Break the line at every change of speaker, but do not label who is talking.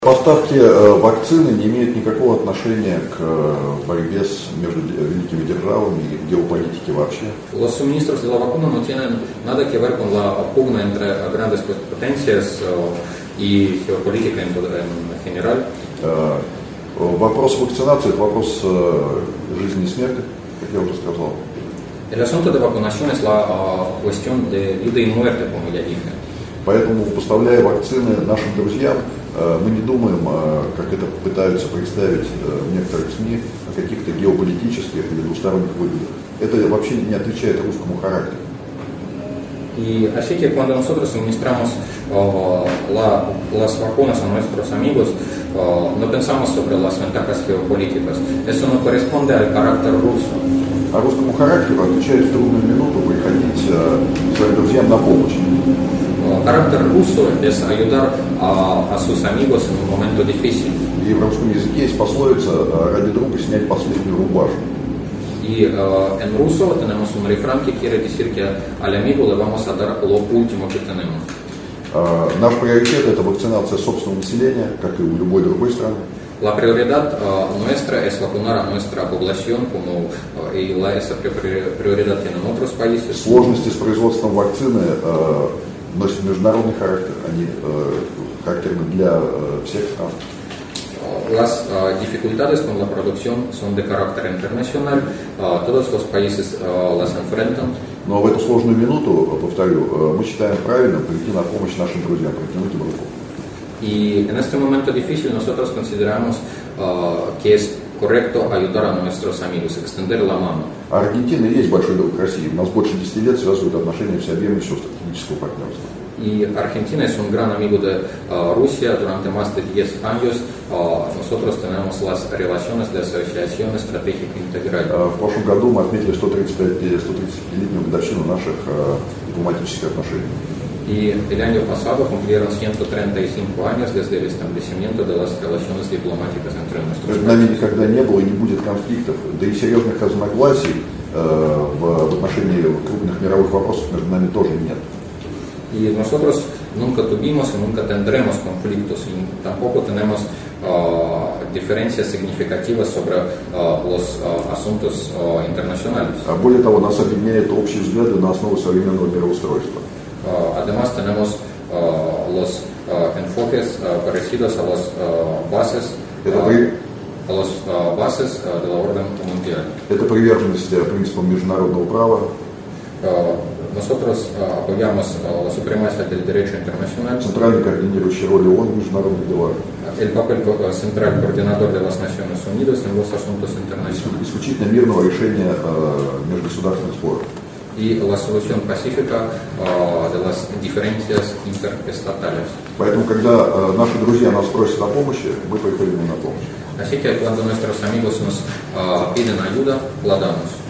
Поставки вакцины не имеют никакого отношения к борьбе между великими державами и к геополитике вообще.
Los suministros de la vacuna no tienen nada que ver con la pugna entre grandes potencias y geopolítica en general.
Вопрос вакцинации – это вопрос жизни и смерти, как я уже сказал.
El asunto de vacunación es la cuestión de vida y muerte, como ya dije.
Поэтому, поставляя вакцины нашим друзьям, мы не думаем, как это пытаются представить в некоторых СМИ, о каких-то геополитических или двусторонних выгодах. Это вообще не отвечает русскому характеру.
Y así que cuando nosotros suministramos las vacunas a nuestros amigos, no pensamos sobre las ventajas geopolíticas. Eso no corresponde al carácter ruso.
А русскому характеру отвечает в трудную минуту приходить своим друзьям на помощь.
Carácter ruso es ayudar a sus amigos en un momento difícil.
И в русском языке есть пословица «ради друга снять последнюю рубашку».
Y en ruso tenemos un refrán que quiere decir que al amigo le vamos a dar lo último que tenemos.
Наш приоритет – это вакцинация собственного населения, как и у любой другой страны.
La prioridad nuestra es vacunar a nuestra población, como y esa prioridad tienen otros países.
Сложности с производством вакцины носят международный характер, они характерны для всех стран.
Las dificultades con la producción son de carácter internacional, todos los países las enfrentan.
Но в эту сложную минуту, повторю, мы считаем правильным прийти на помощь нашим друзьям, протянуть им руку.
Y en este momento difícil nosotros consideramos que es correcto ayudar a nuestros amigos, extender la mano.
Аргентина и есть большой друг России. У нас больше 10 лет связывают отношения всеобъемлющего стратегического партнерства.
Y Argentina es un gran amigo de Rusia. Durante más de 10 años nosotros tenemos las relaciones de asociación estratégica integral.
В прошлом году мы отметили 135-летнюю годовщину наших дипломатических отношений.
Y el año pasado cumplieron 135 años desde el establecimiento de las relaciones diplomáticas entre nuestros países.
Между нами никогда не было и не будет конфликтов, да и серьезных разногласий в отношении крупных мировых вопросов между нами тоже нет.
Y nosotros nunca tuvimos y nunca tendremos conflictos y tampoco tenemos diferencias significativas sobre los asuntos internacionales.
Более того, нас объединяют общие взгляды на основу современного мироустройства.
Además tenemos los enfoques parecidos a las bases de la orden mundial.
Это приверженность принципам международного права.
Nosotros apoyamos la supremacía del derecho internacional.
Центральной координирующей роли ООН в международных делах.
El papel central coordinador de las Naciones Unidas en los asuntos internacionales.
Исключительно мирного решения межгосударственных споров.
Y la solución pacífica de las diferencias interestatales.
Поэтому, когда наши друзья нас просят о помощи, мы приходим им на помощь.
Así que cuando nuestros amigos nos piden ayuda, la damos.